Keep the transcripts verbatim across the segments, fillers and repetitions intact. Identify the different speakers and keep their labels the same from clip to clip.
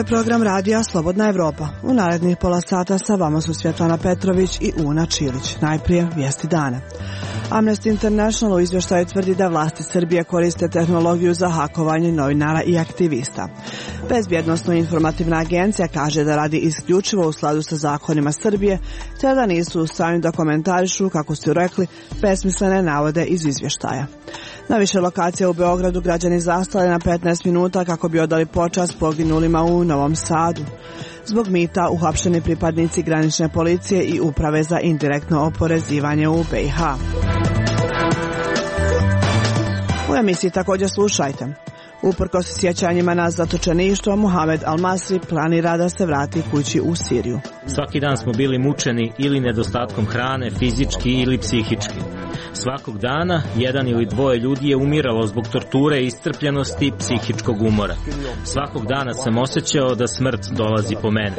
Speaker 1: program radija Slobodna Evropa. U narednih pola sata sa vama su Svjetlana Petrović i Una Čilić. Najprije vijesti dana. Amnesty International u izvještaju tvrdi da vlasti Srbije koriste tehnologiju za hakovanje novinara i aktivista. Bezbjednosno-informativna agencija kaže da radi isključivo u skladu sa zakonima Srbije, te da nisu u stanju da komentarišu, kako su rekli, besmislene navode iz izvještaja. Na više lokacija u Beogradu građani zastali na petnaest minuta kako bi odali počast poginulima u Novom Sadu. Zbog mita uhapšeni pripadnici granične policije i uprave za indirektno oporezivanje u B i H. U emisiji također slušajte. Uprkos sjećanjima na zatočeništvo, Mohamed Al-Masri planira da se vrati kući u Siriju.
Speaker 2: Svaki dan smo bili mučeni ili nedostatkom hrane, fizički ili psihički. Svakog dana jedan ili dvoje ljudi je umiralo zbog torture, iscrpljenosti i psihičkog umora. Svakog dana sam osjećao da smrt dolazi po mene.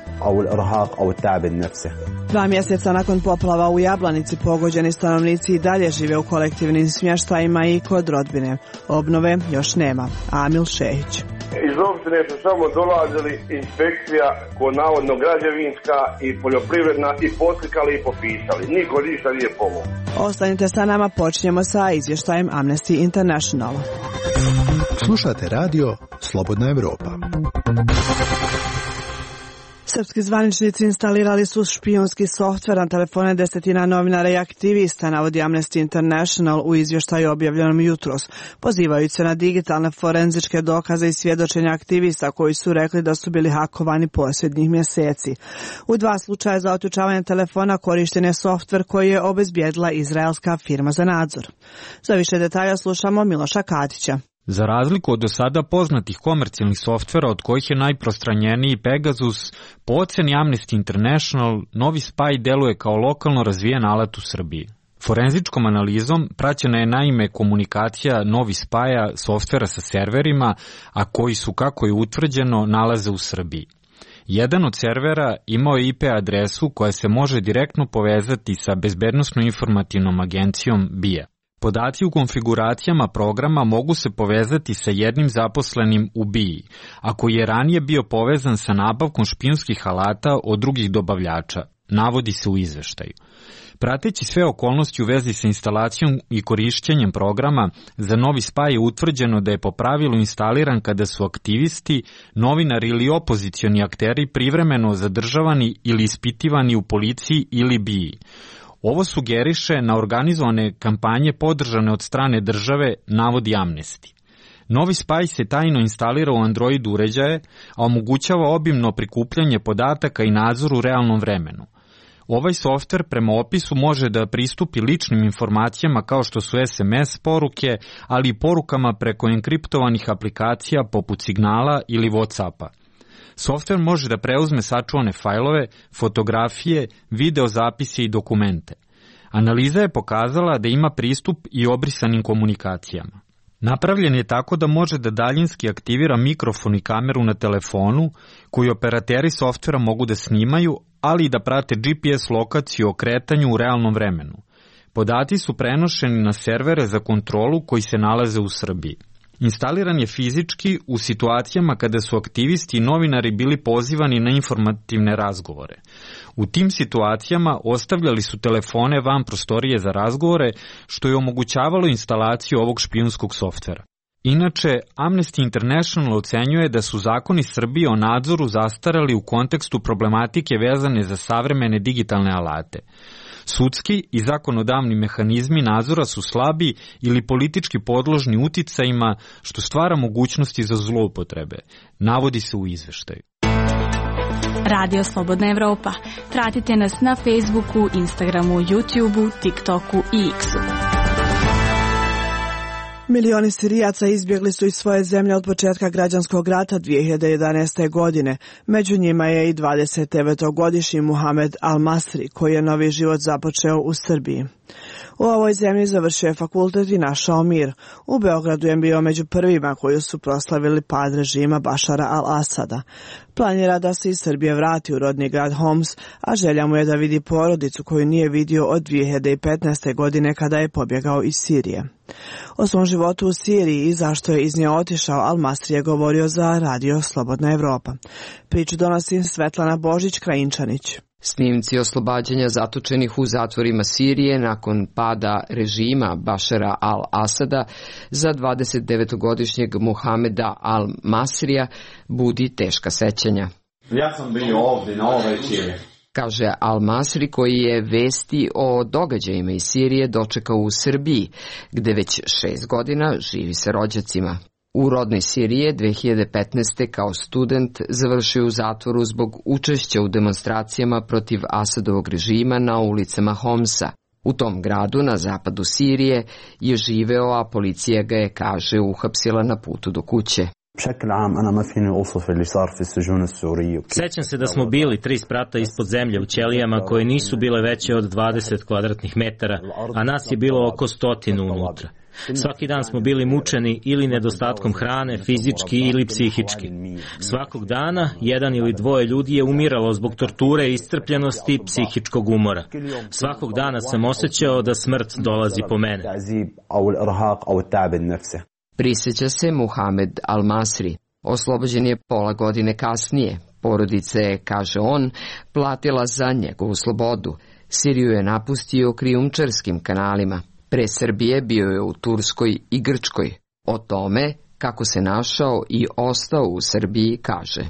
Speaker 1: Dva mjeseca nakon poplava u Jablanici pogođeni stanovnici i dalje žive u kolektivnim smještajima i kod rodbine. Obnove još nema. Amil Šehić.
Speaker 3: Iz opštine su samo dolazili inspekcija, ko navodno građevinska i poljoprivredna, i poslikali i popisali. Niko ništa nije pomogao.
Speaker 1: Ostanite sa nama, počinjemo sa izvještajem Amnesty International.
Speaker 4: Slušate radio Slobodna Evropa.
Speaker 1: Srpski zvaničnici instalirali su špijunski softver na telefone desetina novinara i aktivista, navodi Amnesty International u izvještaju objavljenom jutros, pozivajući se na digitalne forenzičke dokaze i svjedočenja aktivista koji su rekli da su bili hakovani posljednjih mjeseci. U dva slučaja za otključavanje telefona korišten je softver koji je obezbijedila izraelska firma za nadzor. Za više detalja slušamo Miloša Katića.
Speaker 5: Za razliku od do sada poznatih komercijalnih softvera, od kojih je najprostranjeniji Pegasus, po oceni Amnesty International, novi spaj deluje kao lokalno razvijen alat u Srbiji. Forenzičkom analizom praćena je naime komunikacija novi spaja softvera sa serverima, a koji su, kako je utvrđeno, nalaze u Srbiji. Jedan od servera imao je I P adresu koja se može direktno povezati sa bezbednosno-informativnom agencijom B I A. Podaci u konfiguracijama programa mogu se povezati sa jednim zaposlenim u B I A, a koji je ranije bio povezan sa nabavkom špijunskih alata od drugih dobavljača, navodi se u izveštaju. Prateći sve okolnosti u vezi sa instalacijom i korišćenjem programa, za novi spaj je utvrđeno da je po pravilu instaliran kada su aktivisti, novinari ili opozicioni akteri privremeno zadržavani ili ispitivani u policiji ili B I A. Ovo sugeriše na organizovane kampanje podržane od strane države, navodi Amnesty. Novi spaj se tajno instalira u Android uređaje, a omogućava obimno prikupljanje podataka i nadzor u realnom vremenu. Ovaj softver prema opisu može da pristupi ličnim informacijama kao što su S M S poruke, ali i porukama preko enkriptovanih aplikacija poput Signala ili WhatsAppa. Softver može da preuzme sačuvane fajlove, fotografije, videozapise i dokumente. Analiza je pokazala da ima pristup i obrisanim komunikacijama. Napravljen je tako da može da daljinski aktivira mikrofon i kameru na telefonu, koji operateri softvera mogu da snimaju, ali i da prate G P S lokaciju o kretanju u realnom vremenu. Podaci su prenošeni na servere za kontrolu koji se nalaze u Srbiji. Instaliran je fizički u situacijama kada su aktivisti i novinari bili pozivani na informativne razgovore. U tim situacijama ostavljali su telefone van prostorije za razgovore, što je omogućavalo instalaciju ovog špijunskog softvera. Inače, Amnesty International ocenjuje da su zakoni Srbije o nadzoru zastarali u kontekstu problematike vezane za savremene digitalne alate. Sudski i zakonodavni mehanizmi nadzora su slabi ili politički podložni uticajima, što stvara mogućnosti za zloupotrebe, navodi se u izveštaju.
Speaker 6: Radio Slobodna Evropa. Pratite nas na Facebooku, Instagramu, YouTubeu, TikToku i X-u.
Speaker 1: Milioni Sirijaca izbjegli su iz svoje zemlje od početka građanskog rata dvije hiljade jedanaeste. godine. Među njima je i dvadesetdevetogodišnji Mohamed Al-Masri, koji je novi život započeo u Srbiji. U ovoj zemlji završio je fakultet i našao mir. U Beogradu je bio među prvima koji su proslavili pad režima Bašara al-Asada. Planira da se iz Srbije vrati u rodni grad Homs, a želja mu je da vidi porodicu koju nije vidio od dvije hiljade petnaeste. godine kada je pobjegao iz Sirije. O svom životu u Siriji i zašto je iz nje otišao, Al-Masri je govorio za Radio Slobodna Evropa. Priču donosi Svetlana Božić-Krajinčanić.
Speaker 7: Snimci oslobađanja zatočenih u zatvorima Sirije nakon pada režima Bašara al-Asada za dvadesetdevetogodišnjeg Muhameda al-Masrija budi teška sećanja.
Speaker 8: Ja sam bio ovdje na ovoj večeri,
Speaker 7: kaže al-Masri, koji je vesti o događajima iz Sirije dočekao u Srbiji, gde već šest godina živi sa rođacima. U rodnoj Siriji dve hiljade petnaeste. kao student završio u zatvoru zbog učešća u demonstracijama protiv Asadovog režima na ulicama Homsa. U tom gradu na zapadu Sirije je živeo, a policija ga je, kaže, uhapsila na putu do kuće.
Speaker 2: Sećam se da smo bili tri sprata ispod zemlje u ćelijama koje nisu bile veće od dvadeset kvadratnih metara, a nas je bilo oko stotinu unutra. Svaki dan smo bili mučeni ili nedostatkom hrane, fizički ili psihički. Svakog dana jedan ili dvoje ljudi je umiralo zbog torture, iscrpljenosti i psihičkog umora. Svakog dana sam osjećao da smrt dolazi po mene.
Speaker 7: Prisjeća se Muhamed al-Masri. Oslobođen je pola godine kasnije. Porodica je, kaže on, platila za njegovu slobodu. Siriju je napustio krijumčarskim kanalima. Pre Srbije bio je u Turskoj i Grčkoj. O tome kako se našao i ostao u Srbiji kaže.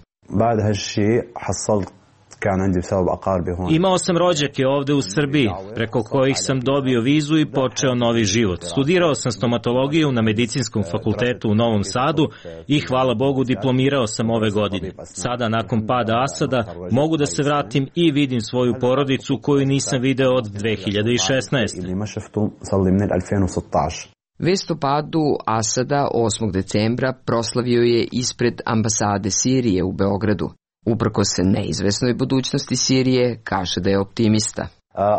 Speaker 2: Imao sam rođake ovde u Srbiji, preko kojih sam dobio vizu i počeo novi život. Studirao sam stomatologiju na Medicinskom fakultetu u Novom Sadu i hvala Bogu diplomirao sam ove godine. Sada, nakon pada Asada, mogu da se vratim i vidim svoju porodicu koju nisam video od dve hiljade šesnaeste.
Speaker 7: Vest o padu Asada osmog decembra proslavio je ispred ambasade Sirije u Beogradu. Uprkos neizvesnoj budućnosti Sirije, kaže da je optimista.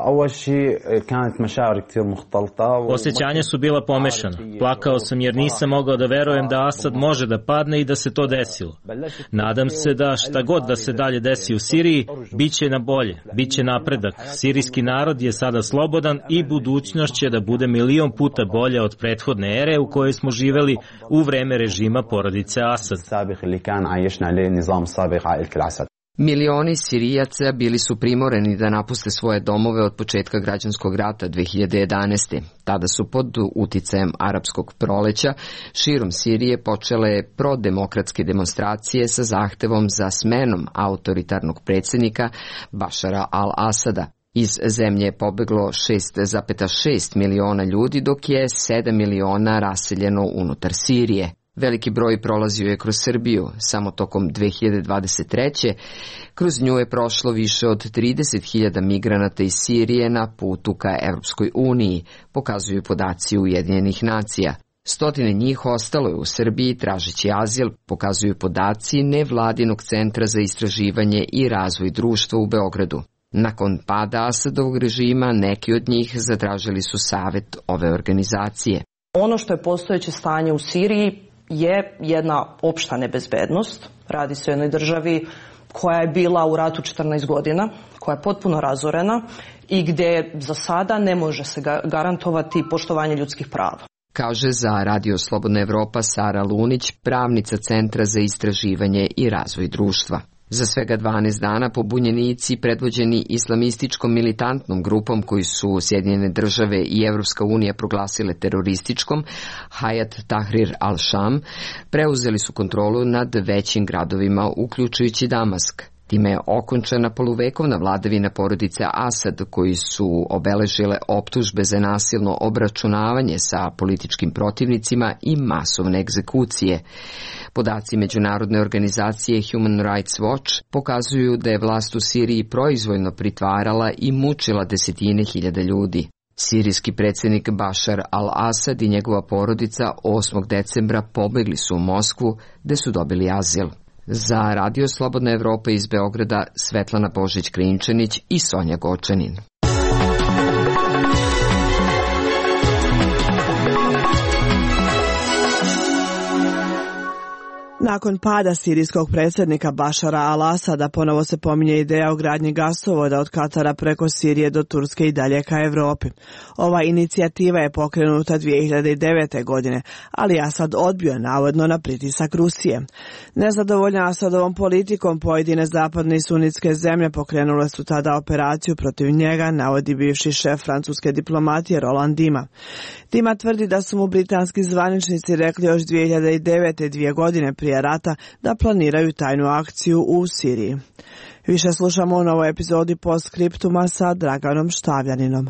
Speaker 2: Osjećanja su bila pomešana. Plakao sam jer nisam mogao da verujem da Asad može da padne i da se to desilo. Nadam se da šta god da se dalje desi u Siriji, bit će na bolje, bit će napredak. Sirijski narod je sada slobodan i budućnost će da bude milion puta bolja od prethodne ere u kojoj smo živeli u vreme režima porodice Asad.
Speaker 7: Milioni Sirijaca bili su primorani da napuste svoje domove od početka građanskog rata dve hiljade jedanaeste. Tada su pod uticajem arapskog proleća širom Sirije počele prodemokratske demonstracije sa zahtevom za smenom autoritarnog predsjednika Bašara al-Asada. Iz zemlje je pobeglo šest zarez šest miliona ljudi, dok je sedam miliona raseljeno unutar Sirije. Veliki broj prolazio je kroz Srbiju. Samo tokom dve hiljade dvadeset treće. kroz nju je prošlo više od trideset hiljada migranata iz Sirije na putu ka Evropskoj uniji, pokazuju podaci Ujedinjenih nacija. Stotine njih ostalo je u Srbiji tražeći azil, pokazuju podaci Nevladinog centra za istraživanje i razvoj društva u Beogradu. Nakon pada Asadovog režima, neki od njih zatražili su savet ove organizacije.
Speaker 9: Ono što je postojeće stanje u Siriji je jedna opšta nebezbednost. Radi se o jednoj državi koja je bila u ratu četrnaest godina, koja je potpuno razorena i gde za sada ne može se garantovati poštovanje ljudskih prava.
Speaker 7: Kaže za Radio Slobodna Evropa Sara Lunić, pravnica Centra za istraživanje i razvoj društva. Za svega dvanaest dana pobunjenici predvođeni islamističkom militantnom grupom koji su Sjedinjene države i Evropska unija proglasile terorističkom, Hayat Tahrir al-Sham, preuzeli su kontrolu nad većim gradovima, uključujući Damask. Time je okončana poluvekovna vladavina porodice Asad, koji su obeležile optužbe za nasilno obračunavanje sa političkim protivnicima i masovne egzekucije. Podaci međunarodne organizacije Human Rights Watch pokazuju da je vlast u Siriji proizvoljno pritvarala i mučila desetine hiljada ljudi. Sirijski predsjednik Bašar al-Asad i njegova porodica osmog decembra pobegli su u Moskvu, gde su dobili azil. Za Radio Slobodna Evropa iz Beograda Svetlana Božić-Krinčanić i Sonja Gočanin.
Speaker 1: Nakon pada sirijskog predsjednika Bašara al-Asada ponovo se pominje ideja o gradnji gasovoda od Katara preko Sirije do Turske i dalje ka Evropi. Ova inicijativa je pokrenuta dvije hiljade devete. godine, ali Asad odbio navodno na pritisak Rusije. Nezadovoljna Asadovom politikom pojedine zapadne i sunitske zemlje pokrenule su tada operaciju protiv njega, navodi bivši šef francuske diplomatije Roland Dima. Dima tvrdi da su mu britanski zvaničnici rekli još dvije hiljade devete. dvije godine prije rata, da planiraju tajnu akciju u Siriji. Više slušamo u novoj epizodi Postscriptuma sa Draganom Štavljaninom.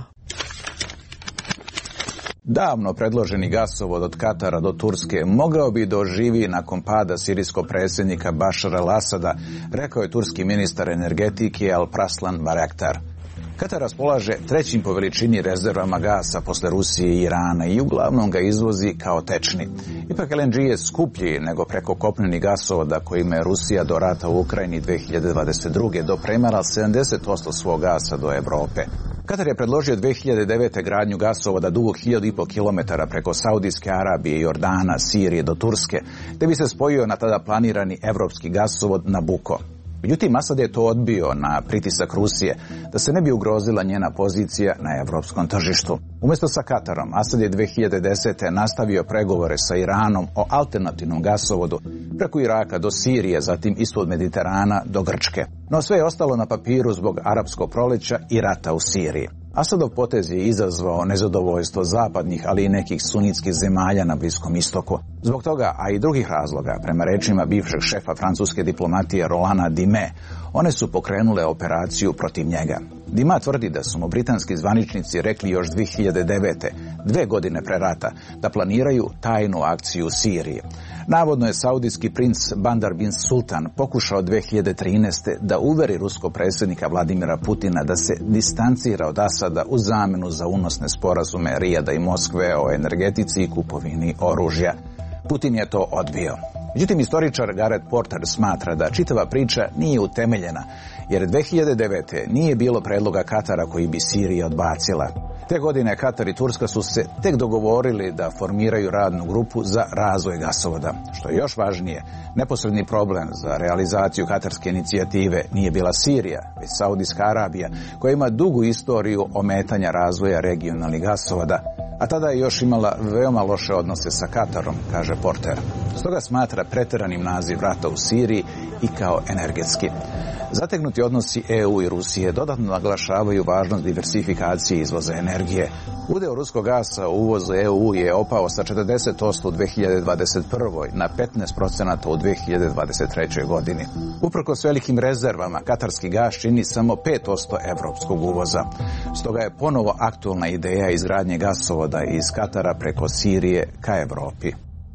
Speaker 10: Davno predloženi gasovod od Katara do Turske mogao bi doživi nakon pada sirijskog predsjednika Bašara al-Asada, rekao je turski ministar energetike Alparslan Bayraktar. Katar raspolaže trećim po veličini rezervama gasa posle Rusije i Irana i uglavnom ga izvozi kao tečni. Ipak L N G je skuplji nego preko kopnenih gasovoda kojima je Rusija do rata u Ukrajini dvije hiljade dvadeset druge dopremala sedamdeset posto svog gasa do Evrope. Katar je predložio dvije hiljade devete. gradnju gasovoda dugog hiljadu i po kilometara preko Saudijske Arabije, Jordana, Sirije do Turske, te bi se spojio na tada planirani evropski gasovod Nabucco. Međutim, Asad je to odbio na pritisak Rusije, da se ne bi ugrozila njena pozicija na evropskom tržištu. Umjesto sa Katarom, Asad je dvije hiljade desete. nastavio pregovore sa Iranom o alternativnom gasovodu preko Iraka do Sirije, zatim isto od Mediterana do Grčke. No sve je ostalo na papiru zbog arapskog proleća i rata u Siriji. Asadov potez je izazvao nezadovoljstvo zapadnih, ali i nekih sunitskih zemalja na Bliskom istoku. Zbog toga, a i drugih razloga, prema rečima bivšeg šefa francuske diplomatije Rolanda Dime, one su pokrenule operaciju protiv njega. Dima tvrdi da su mu britanski zvaničnici rekli još dvije hiljade devete. dve godine pre rata, da planiraju tajnu akciju u Siriji. Navodno je saudijski princ Bandar bin Sultan pokušao dvije hiljade trinaeste. da uveri ruskog predsjednika Vladimira Putina da se distancira od Asada u zamenu za unosne sporazume Rijada i Moskve o energetici i kupovini oružja. Putin je to odbio. Međutim, istoričar Gareth Porter smatra da čitava priča nije utemeljena, jer dvije hiljade devete. nije bilo predloga Katara koji bi Sirija odbacila. Te godine Katar i Turska su se tek dogovorili da formiraju radnu grupu za razvoj gasovoda. Što je još važnije, neposredni problem za realizaciju katarske inicijative nije bila Sirija, već Saudijska Arabija, koja ima dugu istoriju ometanja razvoja regionalnih gasovoda, a tada je još imala veoma loše odnose sa Katarom, kaže Porter. Stoga smatra preteranim naziv rata u Siriji i kao energetski. Zategnuti odnosi E U i Rusije dodatno naglašavaju važnost diversifikacije izvoza energije. Udeo ruskog gasa u uvozu E U je opao sa četrdeset posto u dvije hiljade dvadeset prvoj. na petnaest posto u dvije hiljade dvadeset trećoj. godini. Uprkos velikim rezervama, katarski gas čini samo pet posto evropskog uvoza. Stoga je ponovo aktualna ideja izgradnje gasovoda iz Katara preko Sirije ka Evropi.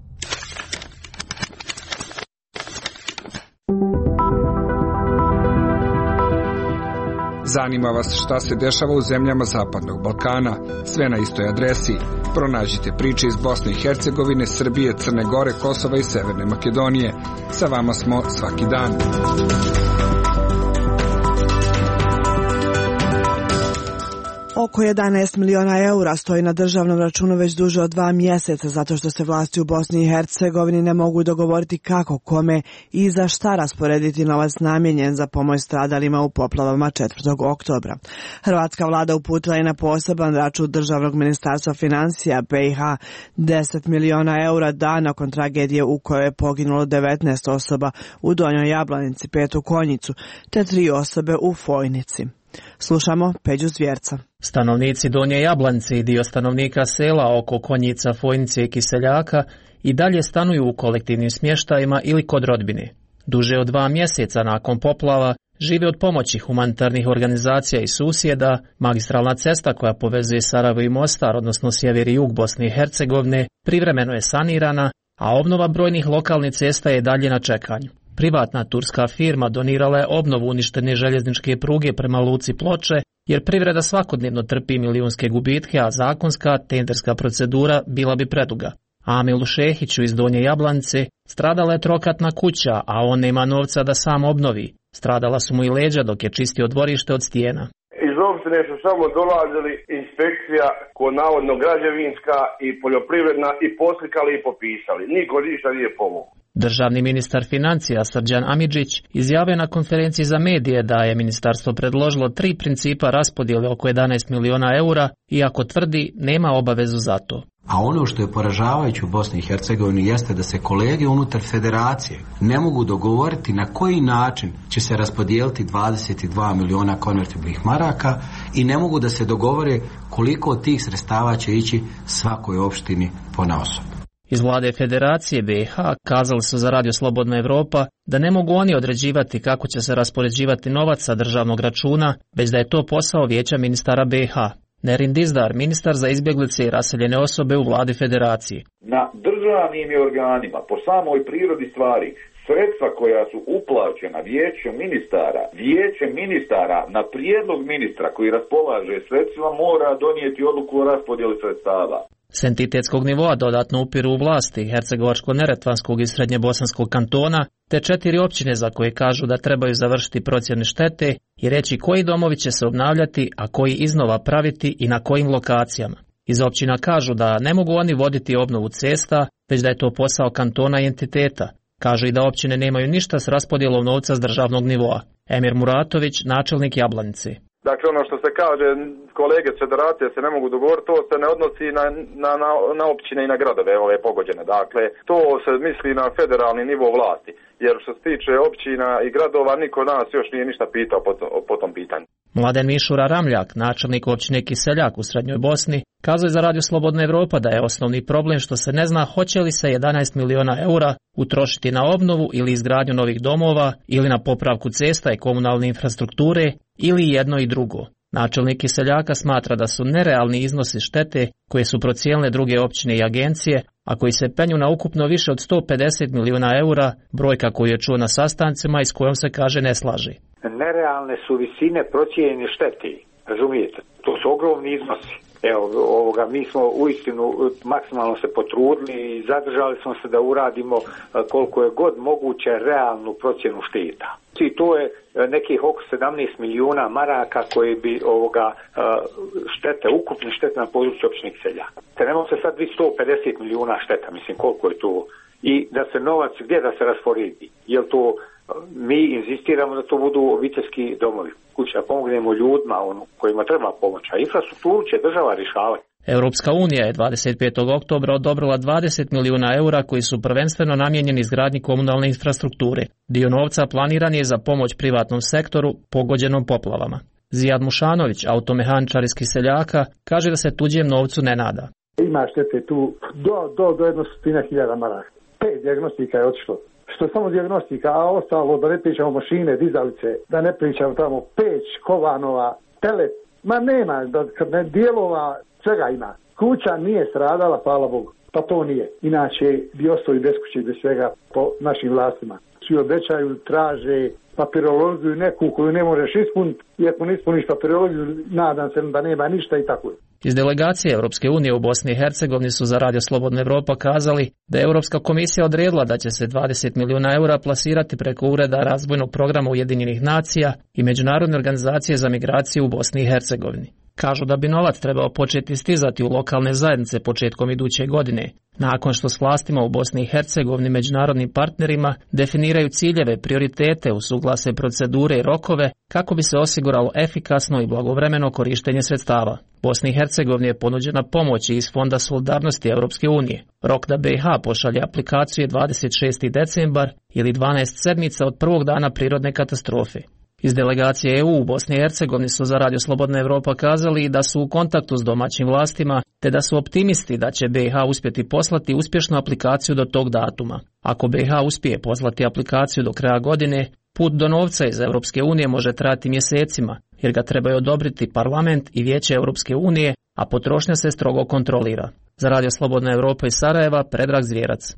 Speaker 11: Zanima vas šta se dešava u zemljama Zapadnog Balkana? Sve na istoj adresi. Pronađite priče iz Bosne i Hercegovine, Srbije, Crne Gore, Kosova i Severne Makedonije. Sa vama smo svaki dan.
Speaker 1: Oko jedanaest miliona eura stoji na državnom računu već duže od dva mjeseca zato što se vlasti u Bosni i Hercegovini ne mogu dogovoriti kako, kome i za šta rasporediti novac namijenjen za pomoć stradalima u poplavama četvrtog oktobra. Hrvatska vlada uputila je na poseban račun Državnog ministarstva financija B i H deset miliona eura dan nakon tragedije u kojoj je poginulo devetnaest osoba u Donjoj Jablanici, pet u Konjicu, te tri osobe u Fojnici. Slušamo Peđu Zvjerca.
Speaker 12: Stanovnici Donje Jablanice i dio stanovnika sela oko Konjica, Fojnice i Kiseljaka i dalje stanuju u kolektivnim smještajima ili kod rodbine. Duže od dva mjeseca nakon poplava žive od pomoći humanitarnih organizacija i susjeda. Magistralna cesta koja povezuje Sarajevo i Mostar, odnosno sjever i jug Bosne i Hercegovine, privremeno je sanirana, a obnova brojnih lokalnih cesta je dalje na čekanju. Privatna turska firma donirala je obnovu uništene željezničke pruge prema luci Ploče, jer privreda svakodnevno trpi milijunske gubitke, a zakonska tenderska procedura bila bi preduga. Amilu Šehiću iz Donje Jablanice stradala je trokatna kuća, a on nema novca da sam obnovi. Stradala su mu i leđa dok je čistio dvorište od stijena.
Speaker 3: Iz opštine su samo dolazili inspekcija ko navodno građevinska i poljoprivredna i poslikali i popisali. Niko ništa nije pomogao.
Speaker 12: Državni ministar financija Srđan Amidžić izjavio na konferenciji za medije da je ministarstvo predložilo tri principa raspodjele oko jedanaest miliona eura, iako tvrdi nema obavezu za to.
Speaker 13: A ono što je poražavajuće u Bosni i Hercegovini jeste da se kolege unutar federacije ne mogu dogovoriti na koji način će se raspodijeliti dvadeset dva miliona konvertibilnih maraka i ne mogu da se dogovore koliko od tih sredstava će ići svakoj opštini ponaosob.
Speaker 12: Iz vlade Federacije B i H kazali su za Radio Slobodna Evropa da ne mogu oni određivati kako će se raspoređivati novac sa državnog računa, već da je to posao vijeća ministara B i H. Nerin Dizdar, ministar za izbjeglice i raseljene osobe u vladi Federacije.
Speaker 14: Na državnim organima, po samoj prirodi stvari, sredstva koja su uplaćena vijeću ministara, vijeće ministara na prijedlog ministra koji raspolaže sredstvima mora donijeti odluku o raspodjeli sredstava.
Speaker 12: S entitetskog nivoa dodatno upiru u vlasti Hercegovačko-Neretvanskog i Srednjebosanskog kantona, te četiri općine za koje kažu da trebaju završiti procjene štete i reći koji domovi će se obnavljati, a koji iznova praviti i na kojim lokacijama. Iz općina kažu da ne mogu oni voditi obnovu cesta, već da je to posao kantona i entiteta. Kažu i da općine nemaju ništa s raspodjelom novca s državnog nivoa. Emir Muratović, načelnik Jablanice.
Speaker 15: Dakle, ono što se kaže, kolege s federacije se ne mogu dogovoriti, to se ne odnosi na, na, na, na općine i na gradove ove pogođene. Dakle, to se misli na federalni nivo vlasti, jer što se tiče općina i gradova, niko nas još nije ništa pitao po, to, po tom pitanju.
Speaker 12: Mladen Mišura Ramljak, načelnik općine Kiseljak u Srednjoj Bosni, kazuje za Radio Slobodna Evropa da je osnovni problem što se ne zna hoće li se jedanaest miliona eura utrošiti na obnovu ili izgradnju novih domova ili na popravku cesta i komunalne infrastrukture ili jedno i drugo. Načelnik Kiseljaka smatra da su nerealni iznosi štete koje su procijenile druge općine i agencije, a koji se penju na ukupno više od sto pedeset miliona eura, brojka koju je čuo na sastancima i s kojom se kaže ne slaži.
Speaker 16: Nerealne su visine procijenjene štete, razumijete? To su ogromni iznosi. Evo, ovoga, mi smo uistinu maksimalno se potrudili i zadržali smo se da uradimo koliko je god moguće realnu procjenu šteta. I to je nekih oko sedamnaest milijuna maraka koji bi ovoga štete, ukupne štete na području općine Kiseljak. Te ne može se sad biti sto pedeset milijuna šteta, mislim koliko je to. I da se novac gdje da se rasporedi. Jer to mi insistiramo da to budu obiteljski domovi. Kuća pomognemo ljudima ono, kojima treba pomoć, a infrastrukturu će država rješavati.
Speaker 12: Europska unija je dvadeset petog oktobra odobrila dvadeset milijuna eura koji su prvenstveno namijenjeni izgradnji komunalne infrastrukture. Dio novca planiran je za pomoć privatnom sektoru pogođenom poplavama. Zijad Mušanović, automehaničar iz Kiseljaka, kaže da se tuđem novcu ne nada.
Speaker 17: Ima štete tu do, do, do jednostotina hiljada maraka. Pet dijagnostika je otišlo. Što samo dijagnostika, a ostalo da ne pričamo mašine, dizalice, da ne pričamo tamo peć, kovanova, telet, ma nema, da, kad ne dijelova, svega ima. Kuća nije stradala, hvala Bogu, pa to nije. Inače bi ostali bez kuće i bez svega po našim vlastima. Svi obećaju, traže papirologiju neku koju ne možeš ispuniti i ako ne ispuniš papirologiju, nadam se da nema ništa i tako je.
Speaker 12: Iz delegacije Europske unije u Bosni i Hercegovini su za Radio Slobodna Evropa kazali da je Europska komisija odredila da će se dvadeset milijuna eura plasirati preko Ureda razvojnog programa Ujedinjenih nacija i Međunarodne organizacije za migraciju u Bosni i Hercegovini. Kažu da bi novac trebao početi stizati u lokalne zajednice početkom iduće godine, nakon što s vlastima u Bosni i Hercegovini međunarodnim partnerima definiraju ciljeve, prioritete, usuglase procedure i rokove kako bi se osiguralo efikasno i blagovremeno korištenje sredstava. Bosni i Hercegovini je ponuđena pomoć iz Fonda solidarnosti Europske unije. Rok da B i H pošalje aplikaciju je dvadeset šesti decembar ili dvanaest sedmica od prvog dana prirodne katastrofe. Iz delegacije E U u Bosni i Hercegovini su za Radio Slobodna Evropa kazali da su u kontaktu s domaćim vlastima, te da su optimisti da će B i H uspjeti poslati uspješnu aplikaciju do tog datuma. Ako B i H uspije poslati aplikaciju do kraja godine, put do novca iz Europske unije može trajati mjesecima, jer ga trebaju odobriti Parlament i Vijeće Europske unije, a potrošnja se strogo kontrolira. Za Radio Slobodna Evropa iz Sarajeva, Predrag Zvijerac.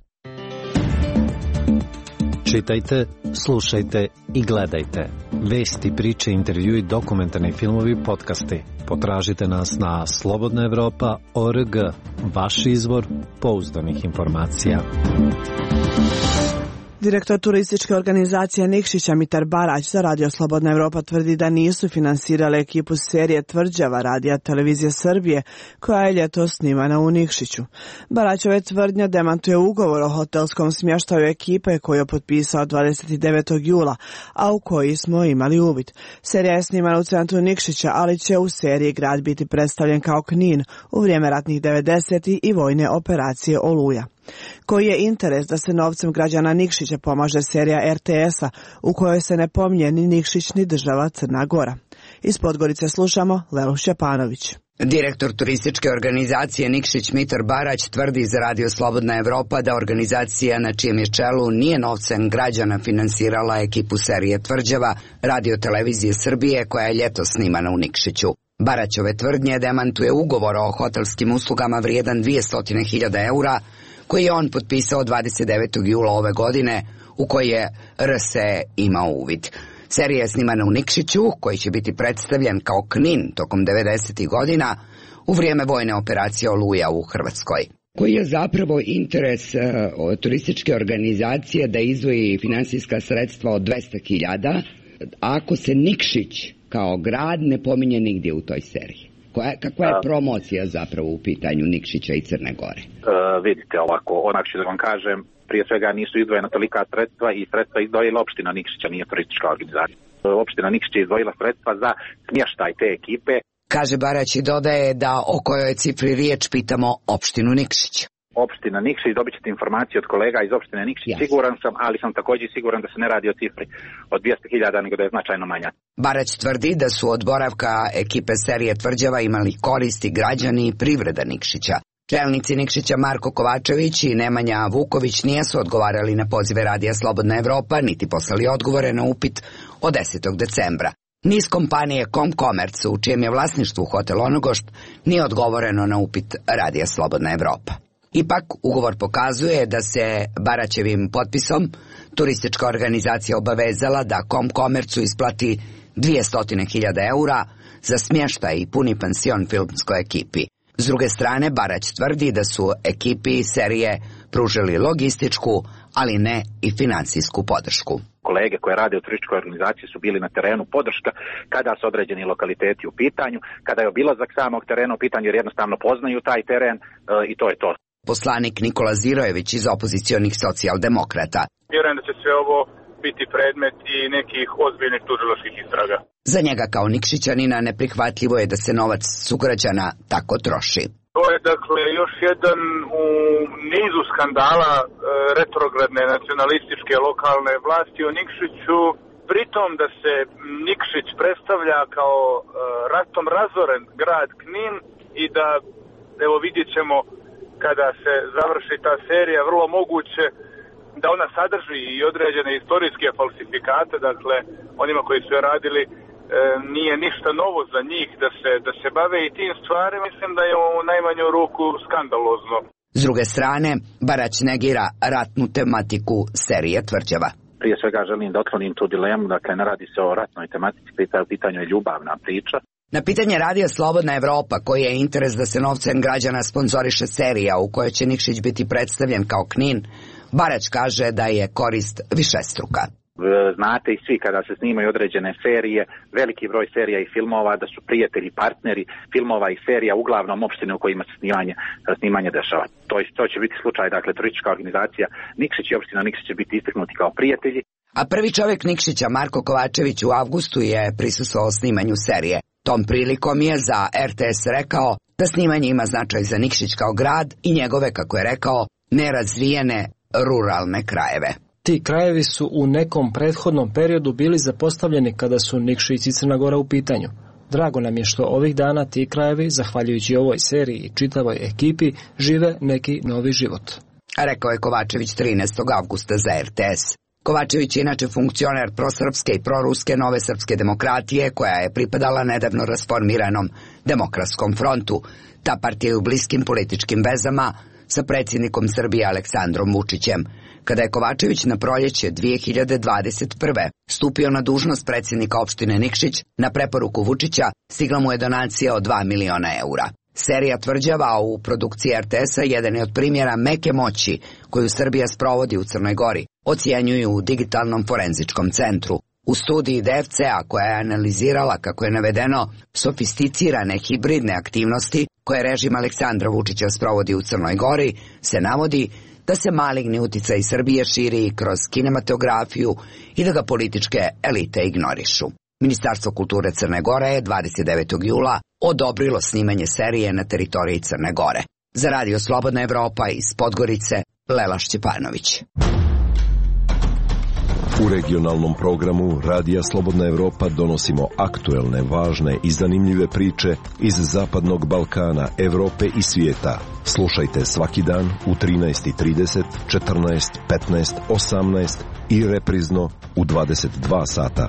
Speaker 18: Čitajte, slušajte i gledajte. Vesti, priče, intervjui, dokumentarni filmovi, podcasti. Potražite nas na slobodna evropa tačka org, vaš izvor pouzdanih informacija.
Speaker 1: Direktor turističke organizacije Nikšića Mitar Barać za Radio Slobodna Evropa tvrdi da nisu finansirale ekipu serije Tvrđava Radija Televizije Srbije koja je ljetos snimana u Nikšiću. Baraćove tvrdnja demantuje ugovor o hotelskom smještaju ekipe koju je potpisao dvadeset devetog jula, a u koji smo imali uvid. Serija je snimana u centru Nikšića, ali će u seriji grad biti predstavljen kao Knin u vrijeme ratnih devedesetih i vojne operacije Oluja. Koji je interes da se novcem građana Nikšića pomaže serija er te es-a u kojoj se ne pominje ni Nikšić ni država Crna Gora? Iz Podgorice slušamo Lelu Šćepanović.
Speaker 19: Direktor turističke organizacije Nikšić Mitar Barać tvrdi za Radio Slobodna Evropa da organizacija na čijem je čelu nije novcem građana finansirala ekipu serije Tvrđava Radio Televizije Srbije koja je ljetos snimana u Nikšiću. Baraćove tvrdnje demantuje ugovor o hotelskim uslugama vrijedan dvjesto hiljada eura koji je on potpisao dvadeset devetog jula ove godine, u koji je er es e imao uvid. Serija je snimana u Nikšiću, koji će biti predstavljen kao Knin tokom devedesetih godina u vrijeme vojne operacije Oluja u Hrvatskoj. Koji je zapravo interes uh, turističke organizacije da izdvoji finansijska sredstva od dvjesto hiljada, ako se Nikšić kao grad ne pominje nigdje u toj seriji? Koja, kakva je promocija zapravo u pitanju Nikšića i Crne Gore?
Speaker 20: Uh, vidite ovako, onak ću da vam kažem, prije svega nisu izdvojena tolika sredstva i sredstva izdvojila opština Nikšića, nije turistička organizacija. Opština Nikšić je izdvojila sredstva za smještaj te ekipe.
Speaker 19: Kaže Barać i dodaje da o kojoj cifri riječ pitamo opštinu Nikšić.
Speaker 20: Opština Nikšić, dobit ćete informacije od kolega iz opštine Nikšić, yes. Siguran sam, ali sam također siguran da se ne radi o cifri od dvjesto hiljada, nego da je značajno manja.
Speaker 19: Barać tvrdi da su od boravka ekipe serije Tvrđava imali koristi građani i privreda Nikšića. Čelnici Nikšića Marko Kovačević i Nemanja Vuković nijesu odgovarali na pozive Radija Slobodna Evropa, niti poslali odgovore na upit od desetog decembra. Ni iz kompanije Komkomerc, u čijem je vlasništvu hotel Onogošt, nije odgovoreno na upit Radija Slobodna Evropa. Ipak, ugovor pokazuje da se Baraćevim potpisom turistička organizacija obavezala da Komkomercu isplati dvjesto hiljada eura za smještaj i puni pansion filmskoj ekipi. S druge strane, Barać tvrdi da su ekipi serije pružili logističku, ali ne i finansijsku podršku.
Speaker 20: Kolege koje rade u turističkoj organizaciji su bili na terenu podrška kada su određeni lokaliteti u pitanju, kada je obilazak samog terena u pitanju jer jednostavno poznaju taj teren e, i to je to.
Speaker 19: Poslanik Nikola Zirojević iz opozicionih socijaldemokrata.
Speaker 21: Vjerujem da će sve ovo biti predmet i nekih ozbiljnih tužilačkih istraga.
Speaker 19: Za njega kao Nikšićanina neprihvatljivo je da se novac sugrađana tako troši.
Speaker 21: To je dakle još jedan u nizu skandala e, retrogradne nacionalističke lokalne vlasti u Nikšiću, pritom da se Nikšić predstavlja kao e, ratom razoren grad Knin i da, evo vidjet ćemo kada se završi ta serija, vrlo moguće da ona sadrži i određene istorijske falsifikate, dakle onima koji su je radili e, nije ništa novo za njih da se, da se bave i tim stvarima, mislim da je u najmanju ruku skandalozno.
Speaker 19: S druge strane, Barać negira ratnu tematiku serije Tvrđava.
Speaker 20: Prije svega želim da otklonim tu dilemu, dakle ne radi se o ratnoj tematici, u pitanju je ljubavna priča.
Speaker 19: Na pitanje Radija Slobodna Evropa, koji je interes da se novcem građana sponzoriše serija u kojoj će Nikšić biti predstavljen kao Knin, Barać kaže da je korist višestruka.
Speaker 20: Znate i svi kada se snimaju određene serije, veliki broj serija i filmova, da su prijatelji, partneri filmova i serija uglavnom opštine u kojima se snimanje, snimanje dešava. To, to će biti slučaj, dakle, turistička organizacija Nikšić i opština Nikšić će biti istaknuti kao prijatelji.
Speaker 19: A prvi čovjek Nikšića, Marko Kovačević, u avgustu je prisustvovao snimanju serije. Tom prilikom je za er te es rekao da snimanje ima značaj za Nikšić kao grad i njegove, kako je rekao, nerazvijene ruralne krajeve.
Speaker 22: Ti krajevi su u nekom prethodnom periodu bili zapostavljeni kada su Nikšić i Crna Gora u pitanju. Drago nam je što ovih dana ti krajevi, zahvaljujući ovoj seriji i čitavoj ekipi, žive neki novi život.
Speaker 19: Rekao je Kovačević trinaestog avgusta za er te es. Kovačević je inače funkcioner prosrpske i proruske Nove srpske demokratije, koja je pripadala nedavno rasformiranom Demokratskom frontu. Ta partija je u bliskim političkim vezama sa predsjednikom Srbije Aleksandrom Vučićem. Kada je Kovačević na proljeće dvije hiljade dvadeset prve stupio na dužnost predsjednika opštine Nikšić, na preporuku Vučića stigla mu je donacija od dva miliona eura. Serija tvrđava u produkciji R T S-a jedan je od primjera meke moći koju Srbija sprovodi u Crnoj Gori, ocjenjuju u Digitalnom forenzičkom centru. U studiji D F C-a koja je analizirala, kako je navedeno, sofisticirane hibridne aktivnosti koje režim Aleksandra Vučića sprovodi u Crnoj Gori, se navodi da se maligni uticaj Srbije širi kroz kinematografiju i da ga političke elite ignorišu. Ministarstvo kulture Crne Gore je dvadeset devetog jula odobrilo snimanje serije na teritoriji Crne Gore. Za Radio Slobodna Evropa iz Podgorice, Lela Šćepanović.
Speaker 4: U regionalnom programu Radija Slobodna Evropa donosimo aktuelne, važne i zanimljive priče iz Zapadnog Balkana, Evrope i svijeta. Slušajte svaki dan u trinaest i trideset, četrnaest, petnaest, osamnaest i reprizno u dvadeset dva sata.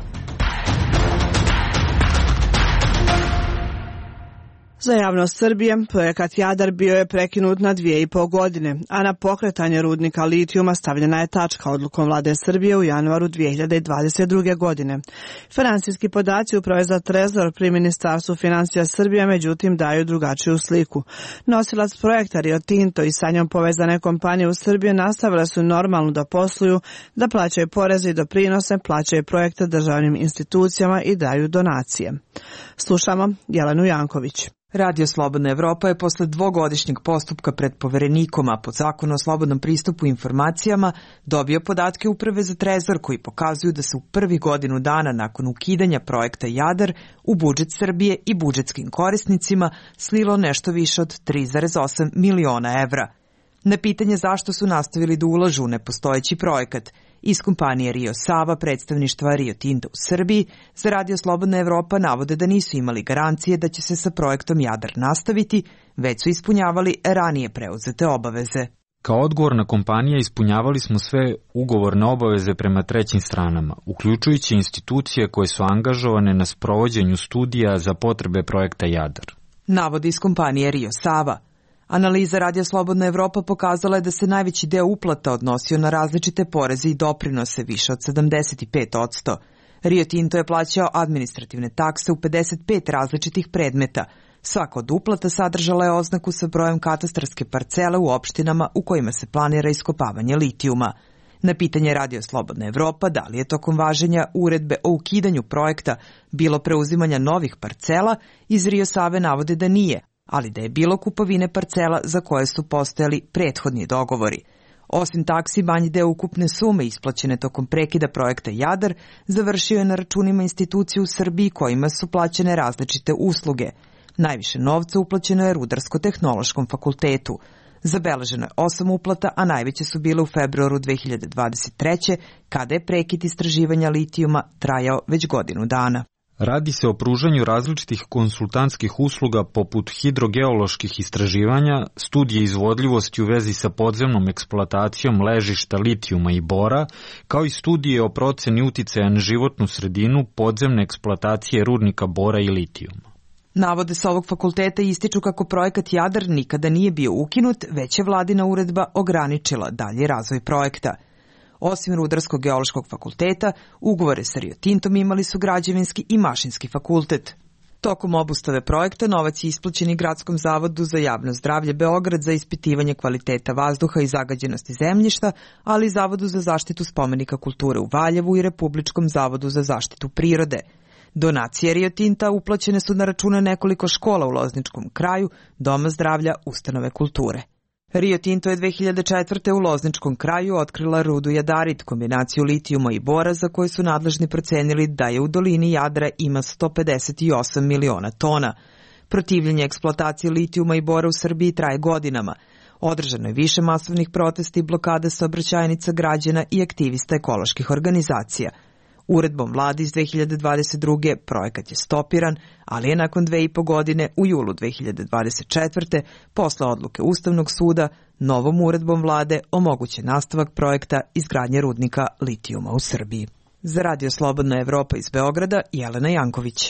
Speaker 1: Za javnost Srbije, projekat Jadar bio je prekinut na dvije i pol godine, a na pokretanje rudnika litijuma stavljena je tačka odlukom vlade Srbije u januaru dvije hiljade dvadeset druge. godine. Finansijski podaci Uprave za trezor pri Ministarstvu financija Srbije međutim daju drugačiju sliku. Nosilac projekta Rio Tinto i sa njom povezane kompanije u Srbiji nastavile su normalno da posluju, da plaćaju poreze i doprinose, plaćaju projekte državnim institucijama i daju donacije. Slušamo Jelenu Janković.
Speaker 5: Radio Slobodna Evropa je posle dvogodišnjeg postupka pred poverenikom, a po zakonu o slobodnom pristupu informacijama, dobio podatke Uprave za trezor koji pokazuju da se u prvi godinu dana nakon ukidanja projekta Jadar u budžet Srbije i budžetskim korisnicima slilo nešto više od tri zarez osam miliona evra. Na pitanje zašto su nastavili da ulažu u nepostojeći projekat, iz kompanije Rio Sava, predstavništva Rio Tinto u Srbiji, za Radio Slobodna Evropa navode da nisu imali garancije da će se sa projektom Jadar nastaviti, već su ispunjavali ranije preuzete obaveze.
Speaker 23: Kao odgovorna kompanija ispunjavali smo sve ugovorne obaveze prema trećim stranama, uključujući institucije koje su angažovane na sprovođenju studija za potrebe projekta Jadar.
Speaker 5: Navodi iz kompanije Rio Sava. Analiza Radio Slobodna Evropa pokazala je da se najveći deo uplata odnosio na različite poreze i doprinose, više od sedamdeset pet posto. Rio Tinto je plaćao administrativne takse u pedeset pet različitih predmeta. Svaka od uplata sadržala je oznaku sa brojem katastarske parcele u opštinama u kojima se planira iskopavanje litijuma. Na pitanje Radio Slobodna Evropa da li je tokom važenja uredbe o ukidanju projekta bilo preuzimanja novih parcela, iz Rio Save navode da nije, ali da je bilo kupovine parcela za koje su postojali prethodni dogovori. Osim taksi, manji deo ukupne sume isplaćene tokom prekida projekta Jadar završio je na računima institucija u Srbiji kojima su plaćene različite usluge. Najviše novca uplaćeno je Rudarsko-tehnološkom fakultetu. Zabeleženo je osam uplata, a najveće su bile u februaru dve hiljade dvadeset treće. kada je prekid istraživanja litijuma trajao već godinu dana.
Speaker 23: Radi se o pružanju različitih konsultantskih usluga poput hidrogeoloških istraživanja, studije izvodljivosti u vezi sa podzemnom eksploatacijom ležišta litijuma i bora, kao i studije o proceni uticaja na životnu sredinu podzemne eksploatacije rudnika bora i litijuma.
Speaker 5: Navode sa ovog fakulteta ističu kako projekat Jadar nikada nije bio ukinut, već je vladina uredba ograničila dalji razvoj projekta. Osim Rudarsko-geološkog fakulteta, ugovore sa Rio Tintom imali su Građevinski i Mašinski fakultet. Tokom obustave projekta novac je isplaćen i Gradskom zavodu za javno zdravlje Beograd za ispitivanje kvaliteta vazduha i zagađenosti zemljišta, ali i Zavodu za zaštitu spomenika kulture u Valjevu i Republičkom zavodu za zaštitu prirode. Donacije Rio Tinta uplaćene su na račune nekoliko škola u Lozničkom kraju, Doma zdravlja, ustanove kulture. Rio Tinto je dve hiljade četvrte. u Lozničkom kraju otkrila rudu jadarit, kombinaciju litijuma i bora za koju su nadležni procenili da je u dolini Jadra ima sto pedeset osam miliona tona. Protivljenje eksploatacije litijuma i bora u Srbiji traje godinama. Održano je više masovnih protesta i blokada saobraćajnica građana i aktivista ekoloških organizacija. Uredbom vlade iz dve hiljade dvadeset druge. projekat je stopiran, ali je nakon dve i po godine u julu dve hiljade dvadeset četvrte. posle odluke Ustavnog suda novom uredbom vlade omogućen nastavak projekta izgradnje rudnika litijuma u Srbiji. Za Radio Slobodna Evropa iz Beograda, Jelena Janković.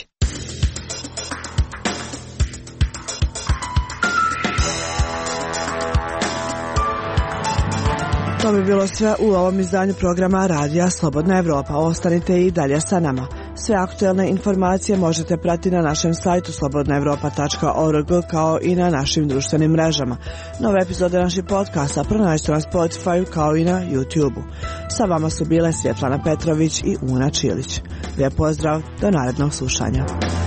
Speaker 1: To bi bilo sve u ovom izdanju programa Radija Slobodna Evropa. Ostanite i dalje sa nama. Sve aktuelne informacije možete pratiti na našem sajtu slobodna evropa tačka org kao i na našim društvenim mrežama. Nove epizode naših podcasta pronađite na Spotify kao i na YouTube-u. Sa vama su bile Svjetlana Petrović i Una Čilić. Lijep pozdrav, do narednog slušanja.